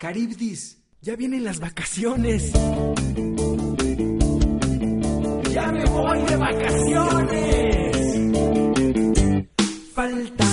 Caribdis, ya vienen las vacaciones. ¡Ya me voy de vacaciones! Falta